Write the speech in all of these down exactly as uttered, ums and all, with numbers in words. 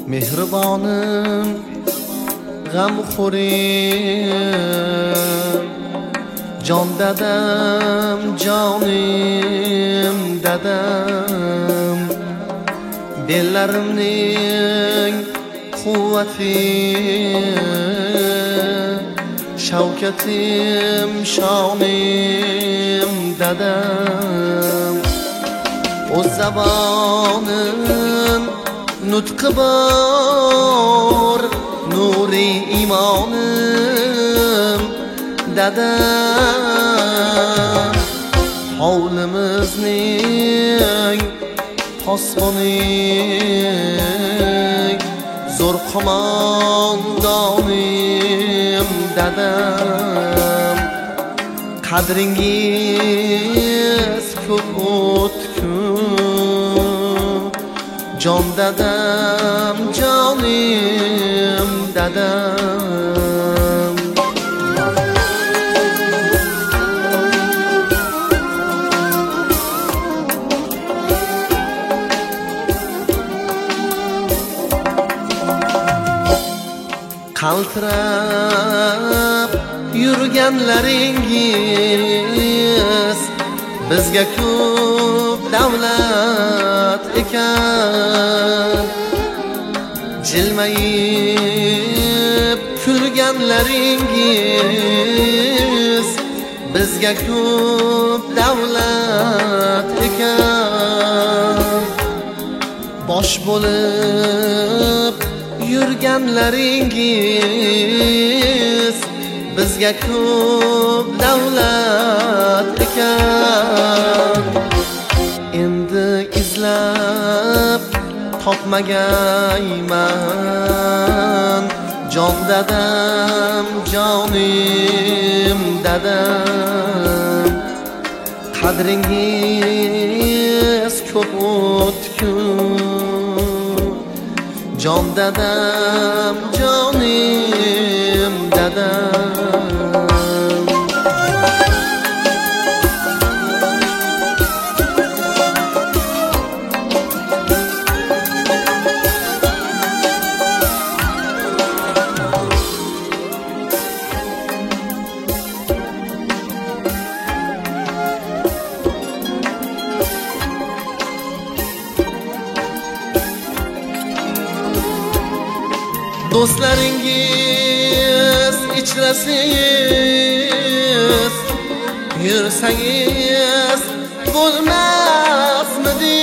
mehribonim g'amxo'rim jon dadam jonim dadam bellarimning quvvati shavkatim shonim dadam o'z zabonim nutqi bor nuri imonim dadam hovlimizning posboni zo'r qo'mondonim dadam qadringiz ko'p o'tkur jon dadam jonim dadam qaltirab yurganlaringiz bizga ko'p davlat ekan jilmayib kulganlaringiz bizga ko'p davlat ekan bosh bo'lib yurganlaringiz bizga ko'p davlat ekan endi izlab topmagayman jon dadam jonim dadam qadringiz ko'p o'tkur jon dadam jonim dadam do'stlaringiz ichrasiz yursangiz bo'lmasmidi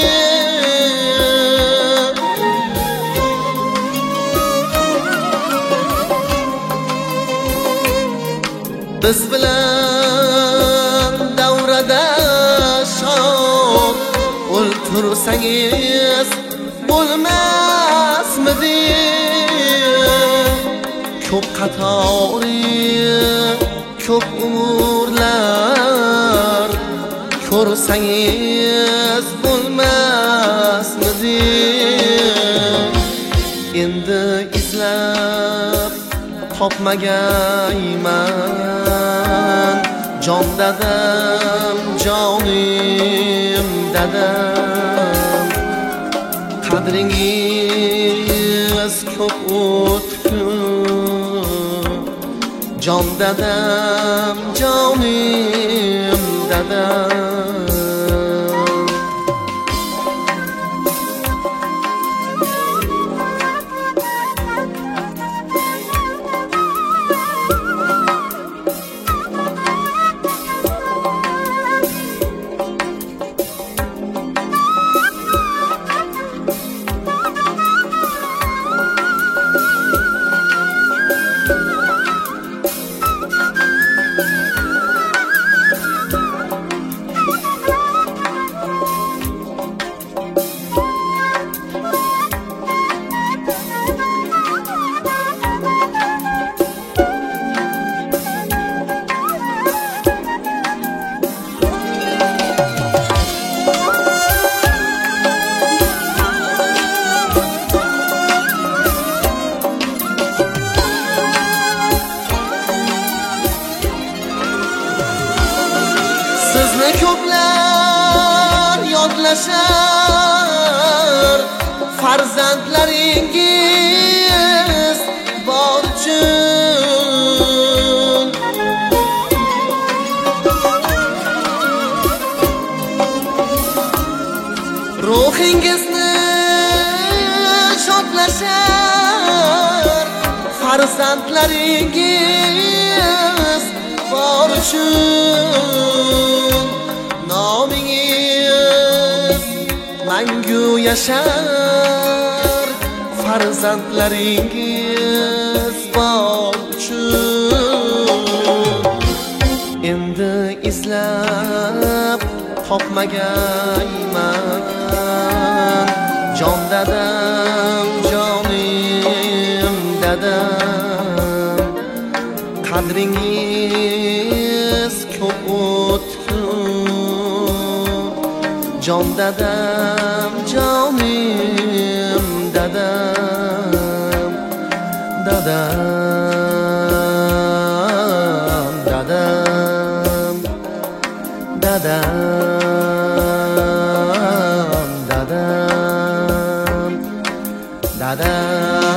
biz bilan davrada shod o'ltirsangiz bo'lmasmidi ko'p qatori ko'p umrlar ko'rsangiz bo'lmasmidi endi izlab topmagayman jon dadam jonim dadam qadringiz ko'p o'tkur jon dadam jonim dadam sizni ko'plar yodlashar farzandlaringiz farzandlaringiz bor uchun nomingiz mangu yashar, farzandlaringiz bor uchun. Endi izlab topmagayman jon dadam, jonim dadam, qadringiz ko'p o'tdi jon dadam, jonim dadam, dadam, dadam, dadam, dadam, dadam.